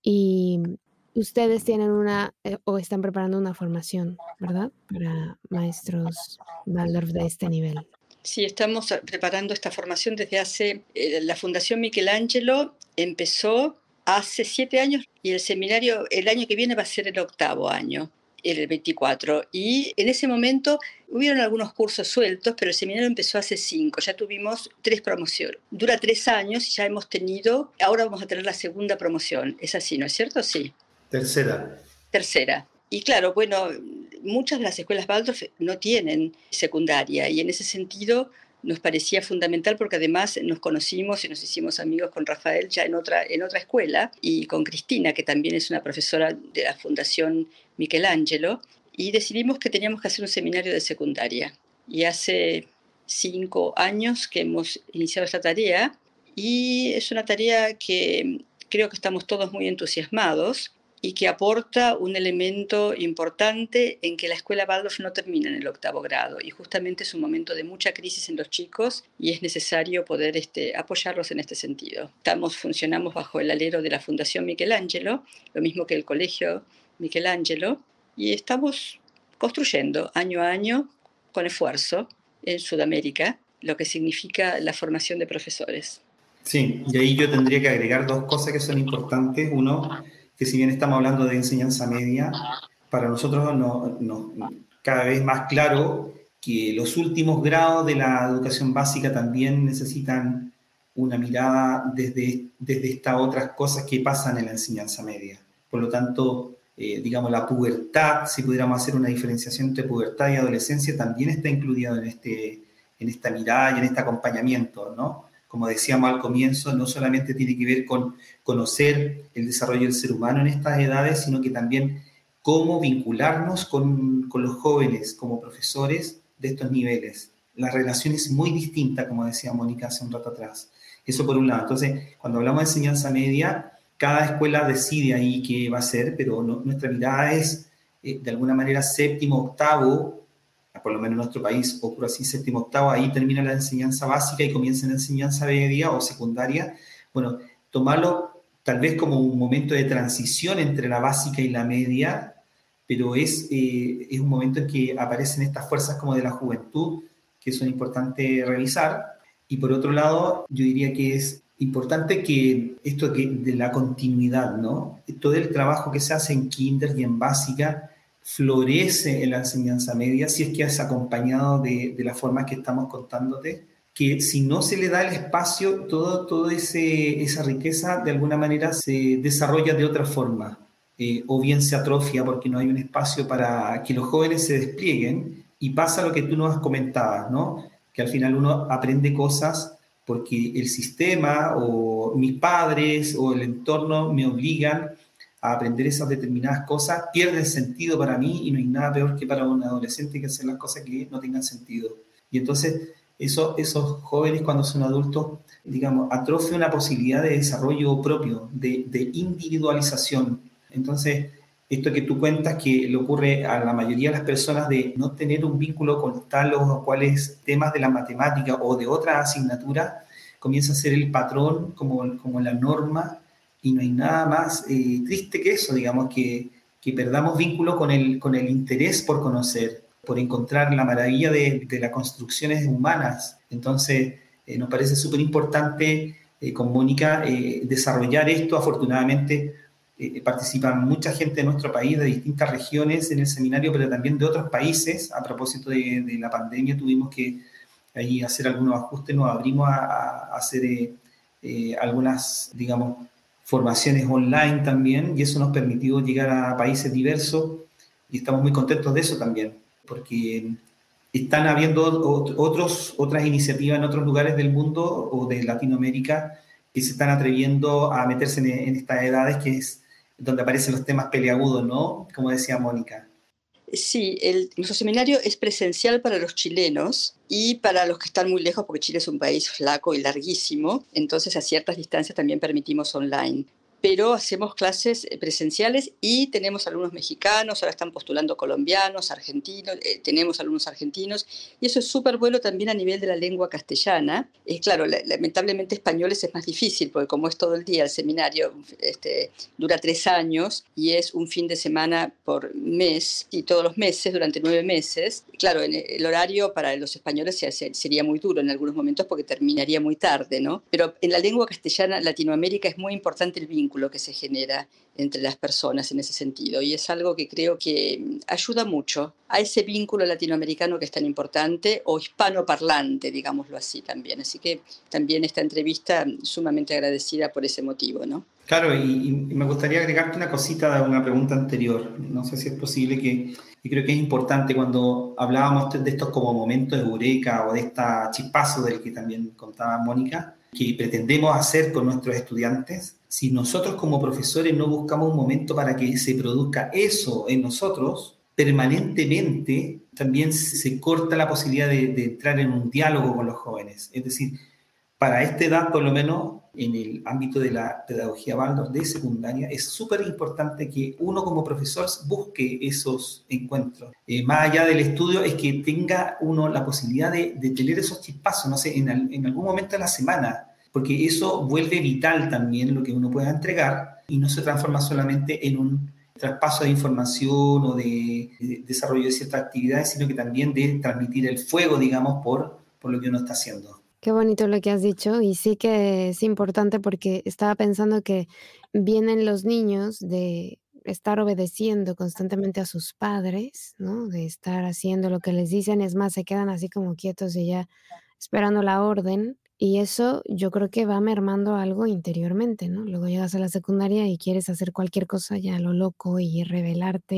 Y ustedes tienen o están preparando una formación, ¿verdad? Para maestros Waldorf de este nivel. Sí, estamos preparando esta formación desde la Fundación Michelangelo empezó hace 7 años y el seminario el año que viene va a ser el 8º año, el 24. Y en ese momento hubieron algunos cursos sueltos, pero el seminario empezó hace 5. Ya tuvimos 3 promociones. Dura 3 años y ya hemos tenido, ahora vamos a tener la segunda promoción. ¿Es así, no es cierto? Sí. Tercera. Y claro, bueno, muchas de las escuelas Waldorf no tienen secundaria y en ese sentido nos parecía fundamental porque además nos conocimos y nos hicimos amigos con Rafael ya en otra escuela y con Cristina, que también es una profesora de la Fundación Michelangelo, y decidimos que teníamos que hacer un seminario de secundaria. Y hace 5 años que hemos iniciado esta tarea y es una tarea que creo que estamos todos muy entusiasmados y que aporta un elemento importante en que la escuela Waldorf no termina en el 8º grado y justamente es un momento de mucha crisis en los chicos y es necesario poder apoyarlos en este sentido. Funcionamos bajo el alero de la Fundación Michelangelo, lo mismo que el Colegio Michelangelo, y estamos construyendo año a año con esfuerzo en Sudamérica lo que significa la formación de profesores. Sí, y ahí yo tendría que agregar 2 cosas que son importantes. Uno, que si bien estamos hablando de enseñanza media, para nosotros cada vez más claro que los últimos grados de la educación básica también necesitan una mirada desde estas otras cosas que pasan en la enseñanza media. Por lo tanto, digamos, la pubertad, si pudiéramos hacer una diferenciación entre pubertad y adolescencia, también está incluida en esta mirada y en este acompañamiento, ¿no? Como decíamos al comienzo, no solamente tiene que ver con conocer el desarrollo del ser humano en estas edades, sino que también cómo vincularnos con los jóvenes como profesores de estos niveles. La relación es muy distinta, como decía Mónica hace un rato atrás. Eso por un lado. Entonces, cuando hablamos de enseñanza media, cada escuela decide ahí qué va a hacer, pero nuestra mirada es, de alguna manera, 7º, 8º, por lo menos en nuestro país ocurre así, 7º, 8º, ahí termina la enseñanza básica y comienza la enseñanza media o secundaria. Bueno, tomarlo tal vez como un momento de transición entre la básica y la media, pero es un momento en que aparecen estas fuerzas como de la juventud que son importantes revisar. Y por otro lado, yo diría que es importante que esto de la continuidad, ¿no? Todo el trabajo que se hace en kinder y en básica florece en la enseñanza media si es que es acompañado de la forma que estamos contándote, que si no se le da el espacio, toda esa riqueza de alguna manera se desarrolla de otra forma, o bien se atrofia porque no hay un espacio para que los jóvenes se desplieguen y pasa lo que tú nos comentabas, ¿no? Que al final uno aprende cosas porque el sistema o mis padres o el entorno me obligan a aprender esas determinadas cosas, pierde sentido para mí y no hay nada peor que para un adolescente que hacer las cosas que no tengan sentido. Y entonces esos jóvenes cuando son adultos, digamos, atrofian una posibilidad de desarrollo propio, de individualización. Entonces, esto que tú cuentas que le ocurre a la mayoría de las personas de no tener un vínculo con tal o cuales temas de la matemática o de otra asignatura, comienza a ser el patrón como la norma. Y no hay nada más triste que eso, digamos, que perdamos vínculo con el interés por conocer, por encontrar la maravilla de las construcciones humanas. Entonces, Nos parece súper importante con Mónica desarrollar esto. Afortunadamente participa mucha gente de nuestro país, de distintas regiones en el seminario, pero también de otros países. A propósito de la pandemia tuvimos que ahí hacer algunos ajustes, nos abrimos a hacer algunas, digamos, formaciones online también, y eso nos permitió llegar a países diversos y estamos muy contentos de eso también, porque están habiendo otras iniciativas en otros lugares del mundo o de Latinoamérica que se están atreviendo a meterse en estas edades, que es donde aparecen los temas peliagudos, ¿no? Como decía Mónica. Sí, nuestro seminario es presencial para los chilenos y para los que están muy lejos, porque Chile es un país flaco y larguísimo, entonces a ciertas distancias también permitimos online. Pero hacemos clases presenciales y tenemos alumnos mexicanos, ahora están postulando colombianos, argentinos, tenemos alumnos argentinos, y eso es súper bueno también a nivel de la lengua castellana. Claro, lamentablemente españoles es más difícil, porque como es todo el día el seminario, dura 3 años y es un fin de semana por mes, y todos los meses, durante 9 meses. Claro, el horario para los españoles sería muy duro en algunos momentos porque terminaría muy tarde, ¿no? Pero en la lengua castellana, Latinoamérica, es muy importante el vínculo que se genera entre las personas en ese sentido, y es algo que creo que ayuda mucho a ese vínculo latinoamericano que es tan importante, o hispanoparlante, digámoslo así también. Así que también esta entrevista sumamente agradecida por ese motivo, ¿no? Claro, y me gustaría agregarte una cosita de una pregunta anterior. No sé si es posible y creo que es importante cuando hablábamos de estos como momentos de eureka o de esta chispazo del que también contaba Mónica, que pretendemos hacer con nuestros estudiantes. Si nosotros como profesores no buscamos un momento para que se produzca eso en nosotros, permanentemente también se corta la posibilidad de entrar en un diálogo con los jóvenes. Es decir, para esta edad, por lo menos, en el ámbito de la pedagogía Waldorf de secundaria, es súper importante que uno como profesor busque esos encuentros. Más allá del estudio, es que tenga uno la posibilidad de tener esos chispazos, no sé, en algún momento de la semana, porque eso vuelve vital también lo que uno pueda entregar y no se transforma solamente en un traspaso de información o de desarrollo de ciertas actividades, sino que también de transmitir el fuego, digamos, por lo que uno está haciendo. Qué bonito lo que has dicho, y sí que es importante porque estaba pensando que vienen los niños de estar obedeciendo constantemente a sus padres, ¿no? De estar haciendo lo que les dicen, es más, se quedan así como quietos y ya esperando la orden, y eso yo creo que va mermando algo interiormente, ¿no? Luego llegas a la secundaria y quieres hacer cualquier cosa ya a lo loco y rebelarte,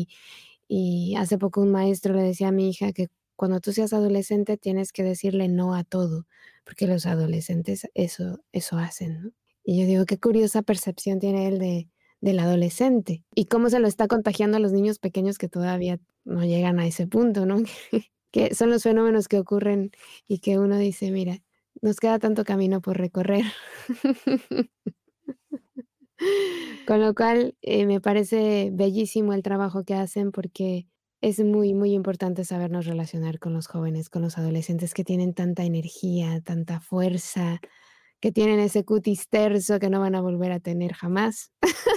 y hace poco un maestro le decía a mi hija que cuando tú seas adolescente tienes que decirle no a todo, porque los adolescentes eso hacen, ¿no? Y yo digo, qué curiosa percepción tiene él del adolescente y cómo se lo está contagiando a los niños pequeños que todavía no llegan a ese punto, ¿no? Que son los fenómenos que ocurren y que uno dice, mira, nos queda tanto camino por recorrer. Con lo cual, me parece bellísimo el trabajo que hacen porque es muy, muy importante sabernos relacionar con los jóvenes, con los adolescentes que tienen tanta energía, tanta fuerza, que tienen ese cutis terso que no van a volver a tener jamás.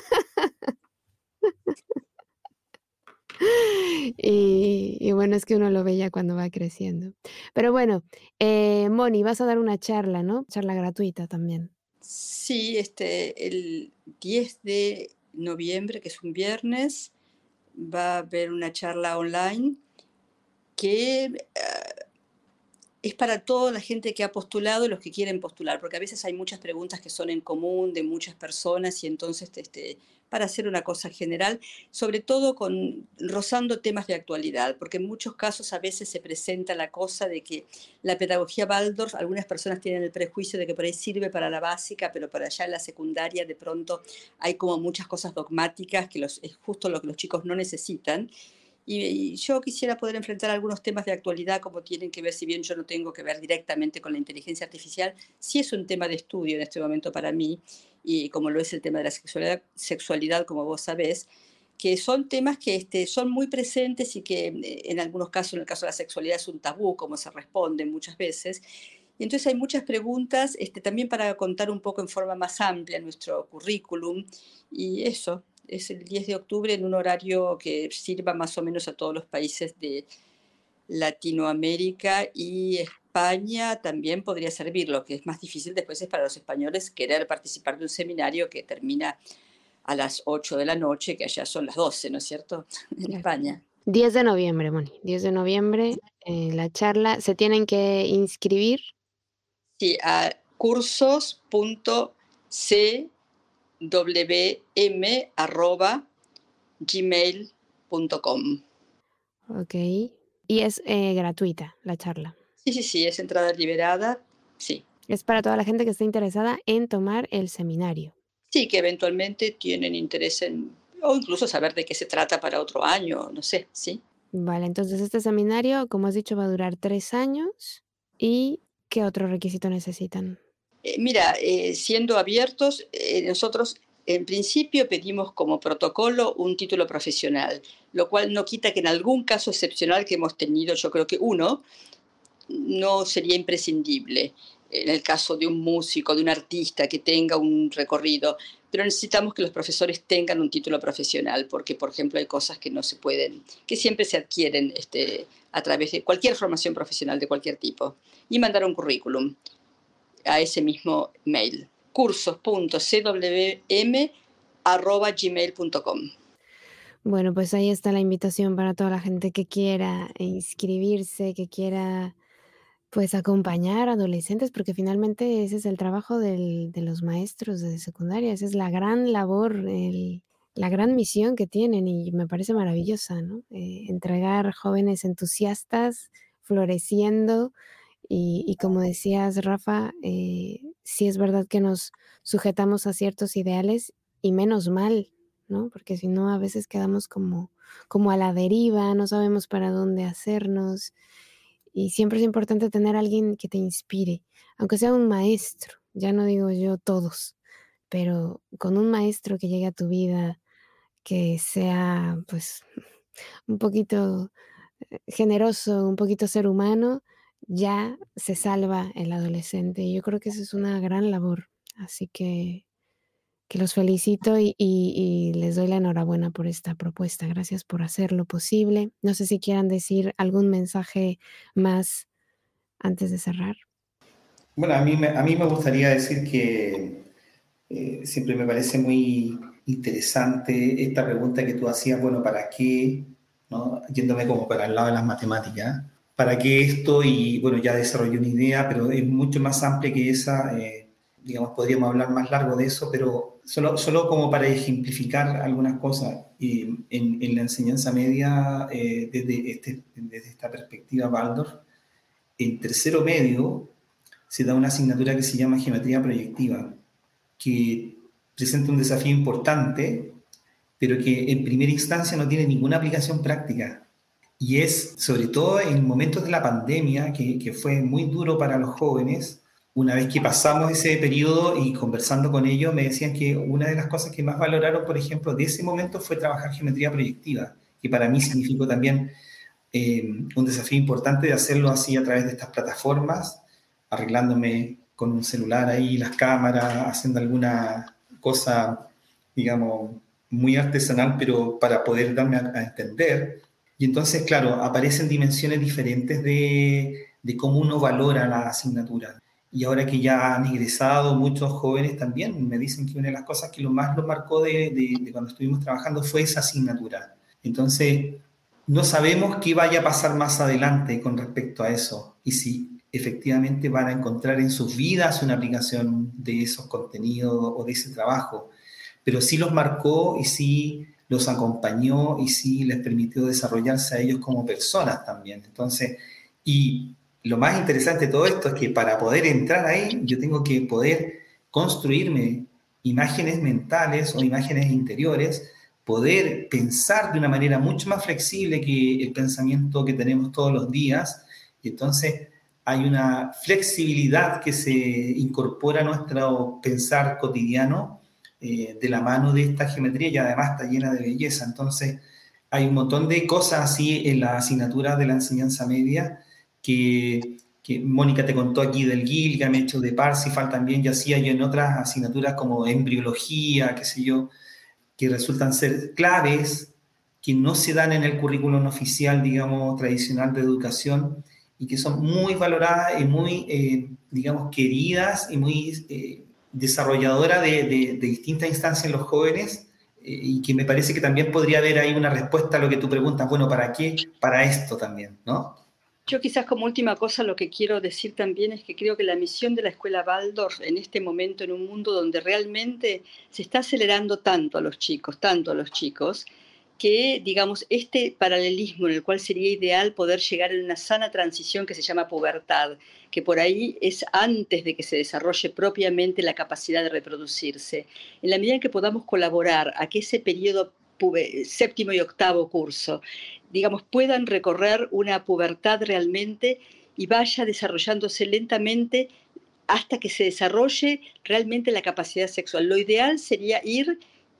Y bueno, es que uno lo ve ya cuando va creciendo. Pero bueno, Moni, vas a dar una charla, ¿no? Charla gratuita también. Sí, el 10 de noviembre, que es un viernes, va a haber una charla online que es para toda la gente que ha postulado y los que quieren postular, porque a veces hay muchas preguntas que son en común de muchas personas, y entonces para hacer una cosa general, sobre todo rozando temas de actualidad, porque en muchos casos a veces se presenta la cosa de que la pedagogía Waldorf, algunas personas tienen el prejuicio de que por ahí sirve para la básica, pero para allá en la secundaria de pronto hay como muchas cosas dogmáticas que es justo lo que los chicos no necesitan. Y yo quisiera poder enfrentar algunos temas de actualidad como tienen que ver, si bien yo no tengo que ver directamente con la inteligencia artificial, sí es un tema de estudio en este momento para mí, y como lo es el tema de la sexualidad, como vos sabés, que son temas que son muy presentes y que en algunos casos, en el caso de la sexualidad, es un tabú, como se responde muchas veces. Y entonces hay muchas preguntas, también para contar un poco en forma más amplia nuestro currículum, y eso. Es el 10 de octubre en un horario que sirva más o menos a todos los países de Latinoamérica y España también podría servir. Lo que es más difícil después es para los españoles querer participar de un seminario que termina a las 8 de la noche, que allá son las 12, ¿no es cierto? En Claro. España. 10 de noviembre, Moni, 10 de noviembre, la charla. ¿Se tienen que inscribir? Sí, a cursos.cwm@gmail.com. Okey. Y es, gratuita la charla. Sí, es entrada liberada, sí. Es para toda la gente que esté interesada en tomar el seminario. Sí, que eventualmente tienen interés en, o incluso saber de qué se trata para otro año, no sé, sí. Vale, entonces este seminario, como has dicho, va a durar 3 años, ¿y qué otro requisito necesitan? Mira, siendo abiertos, nosotros en principio pedimos como protocolo un título profesional, lo cual no quita que en algún caso excepcional que hemos tenido, yo creo que uno, no sería imprescindible en el caso de un músico, de un artista que tenga un recorrido, pero necesitamos que los profesores tengan un título profesional, porque, por ejemplo, hay cosas que no se pueden, que siempre se adquieren a través de cualquier formación profesional de cualquier tipo, y mandar un currículum a ese mismo mail, cursos.cwm@gmail.com. Bueno, pues ahí está la invitación para toda la gente que quiera inscribirse, que quiera, pues, acompañar a adolescentes, porque finalmente ese es el trabajo de los maestros de secundaria, esa es la gran labor, la gran misión que tienen y me parece maravillosa, ¿no? Entregar jóvenes entusiastas, floreciendo y como decías, Rafa, sí es verdad que nos sujetamos a ciertos ideales y menos mal, ¿no? Porque si no, a veces quedamos como a la deriva, no sabemos para dónde hacernos, y siempre es importante tener a alguien que te inspire, aunque sea un maestro, ya no digo yo todos, pero con un maestro que llegue a tu vida, que sea, pues, un poquito, generoso, un poquito ser humano, ya se salva el adolescente. Y yo creo que esa es una gran labor. Así que los felicito y les doy la enhorabuena por esta propuesta. Gracias por hacerlo posible. No sé si quieran decir algún mensaje más antes de cerrar. Bueno, a mí me gustaría decir que siempre me parece muy interesante esta pregunta que tú hacías, bueno, ¿para qué? ¿No? Yéndome como para el lado de las matemáticas. ¿Para qué esto? Y bueno, ya desarrollé una idea, pero es mucho más amplia que esa. Digamos, podríamos hablar más largo de eso, pero solo como para ejemplificar algunas cosas. En la enseñanza media, desde esta perspectiva Waldorf, en tercero medio se da una asignatura que se llama geometría proyectiva, que presenta un desafío importante, pero que en primera instancia no tiene ninguna aplicación práctica. Y es, sobre todo en momentos de la pandemia, que fue muy duro para los jóvenes, una vez que pasamos ese periodo y conversando con ellos, me decían que una de las cosas que más valoraron, por ejemplo, de ese momento fue trabajar geometría proyectiva, que para mí significó también un desafío importante de hacerlo así a través de estas plataformas, arreglándome con un celular ahí, las cámaras, haciendo alguna cosa, digamos, muy artesanal, pero para poder darme a entender. Y entonces, claro, aparecen dimensiones diferentes de cómo uno valora la asignatura. Y ahora que ya han egresado muchos jóvenes también, me dicen que una de las cosas que lo más los marcó de cuando estuvimos trabajando fue esa asignatura. Entonces, no sabemos qué vaya a pasar más adelante con respecto a eso y si efectivamente van a encontrar en sus vidas una aplicación de esos contenidos o de ese trabajo, pero sí los marcó y sí los acompañó y sí les permitió desarrollarse a ellos como personas también. Entonces, y lo más interesante de todo esto es que para poder entrar ahí yo tengo que poder construirme imágenes mentales o imágenes interiores, poder pensar de una manera mucho más flexible que el pensamiento que tenemos todos los días. Y entonces hay una flexibilidad que se incorpora a nuestro pensar cotidiano de la mano de esta geometría y además está llena de belleza. Entonces hay un montón de cosas así en la asignatura de la enseñanza media que Mónica te contó aquí del Gilgamesh, de Parsifal también, y así hay en otras asignaturas como embriología, qué sé yo, que resultan ser claves que no se dan en el currículum oficial, digamos, tradicional de educación y que son muy valoradas y muy, digamos, queridas y muy desarrolladoras de distintas instancias en los jóvenes, y que me parece que también podría haber ahí una respuesta a lo que tú preguntas, bueno, ¿para qué? Para esto también, ¿no? Yo quizás como última cosa lo que quiero decir también es que creo que la misión de la Escuela Waldorf en este momento, en un mundo donde realmente se está acelerando tanto a los chicos, que, digamos, este paralelismo en el cual sería ideal poder llegar a una sana transición que se llama pubertad, que por ahí es antes de que se desarrolle propiamente la capacidad de reproducirse. En la medida en que podamos colaborar a que ese periodo séptimo y octavo curso, digamos, puedan recorrer una pubertad realmente y vaya desarrollándose lentamente hasta que se desarrolle realmente la capacidad sexual. Lo ideal sería ir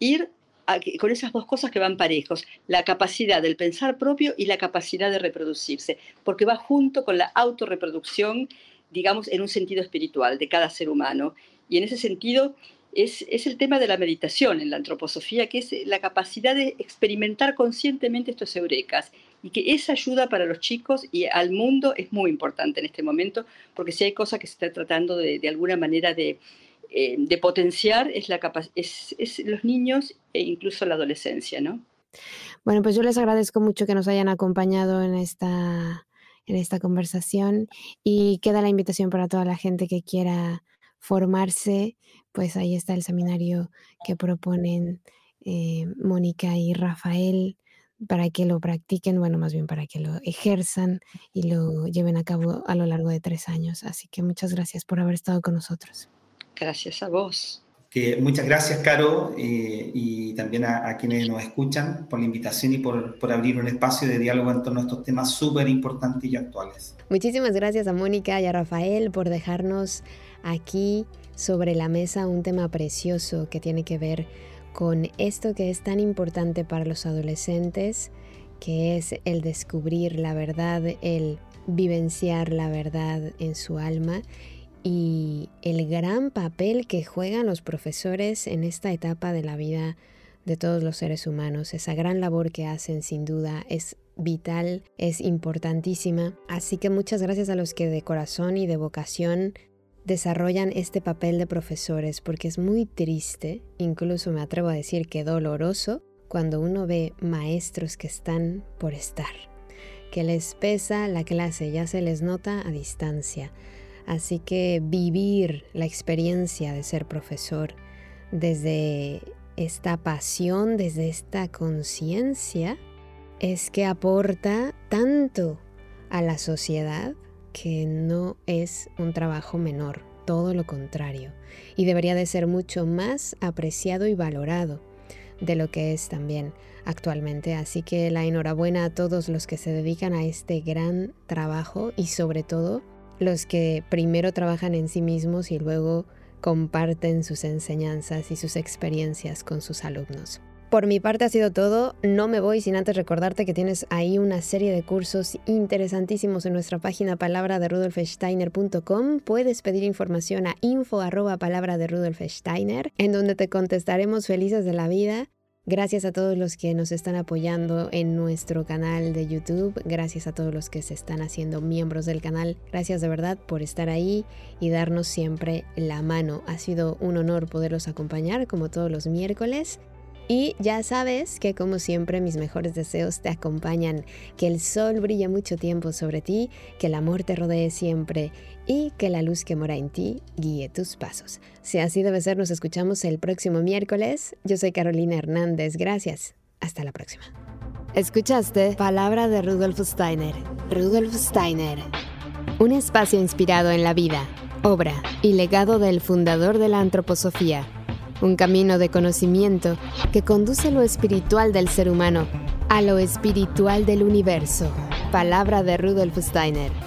con esas dos cosas que van parejos, la capacidad del pensar propio y la capacidad de reproducirse, porque va junto con la autorreproducción, digamos, en un sentido espiritual de cada ser humano. Y en ese sentido es el tema de la meditación en la antroposofía, que es la capacidad de experimentar conscientemente estos eurekas, y que esa ayuda para los chicos y al mundo es muy importante en este momento, porque si hay cosas que se está tratando de alguna manera de potenciar es los niños e incluso la adolescencia, ¿no? Bueno, pues yo les agradezco mucho que nos hayan acompañado en esta conversación, y queda la invitación para toda la gente que quiera formarse. Pues ahí está el seminario que proponen Mónica y Rafael, para que lo practiquen, bueno, más bien para que lo ejerzan y lo lleven a cabo a lo largo de 3 años. Así que muchas gracias por haber estado con nosotros. Gracias a vos. Muchas gracias, Caro, y también a quienes nos escuchan por la invitación y por abrir un espacio de diálogo en torno a estos temas súper importantes y actuales. Muchísimas gracias a Mónica y a Rafael por dejarnos aquí sobre la mesa un tema precioso que tiene que ver con esto que es tan importante para los adolescentes, que es el descubrir la verdad, el vivenciar la verdad en su alma, y el gran papel que juegan los profesores en esta etapa de la vida de todos los seres humanos. Esa gran labor que hacen, sin duda, es vital, es importantísima. Así que muchas gracias a los que de corazón y de vocación desarrollan este papel de profesores, porque es muy triste, incluso me atrevo a decir que doloroso, cuando uno ve maestros que están por estar, que les pesa la clase, ya se les nota a distancia. Así que vivir la experiencia de ser profesor desde esta pasión, desde esta conciencia, es que aporta tanto a la sociedad, que no es un trabajo menor, todo lo contrario, y debería de ser mucho más apreciado y valorado de lo que es también actualmente. Así que la enhorabuena a todos los que se dedican a este gran trabajo, y sobre todo los que primero trabajan en sí mismos y luego comparten sus enseñanzas y sus experiencias con sus alumnos. Por mi parte ha sido todo. No me voy sin antes recordarte que tienes ahí una serie de cursos interesantísimos en nuestra página palabraderudolfsteiner.com. Puedes pedir información a info@palabraderudolfsteiner, en donde te contestaremos felices de la vida. Gracias a todos los que nos están apoyando en nuestro canal de YouTube. Gracias a todos los que se están haciendo miembros del canal. Gracias de verdad por estar ahí y darnos siempre la mano. Ha sido un honor poderlos acompañar como todos los miércoles. Y ya sabes que, como siempre, mis mejores deseos te acompañan. Que el sol brille mucho tiempo sobre ti, que el amor te rodee siempre y que la luz que mora en ti guíe tus pasos. Si así debe ser, nos escuchamos el próximo miércoles. Yo soy Carolina Hernández. Gracias. Hasta la próxima. Escuchaste Palabra de Rudolf Steiner. Rudolf Steiner. Un espacio inspirado en la vida, obra y legado del fundador de la antroposofía. Un camino de conocimiento que conduce lo espiritual del ser humano a lo espiritual del universo. Palabra de Rudolf Steiner.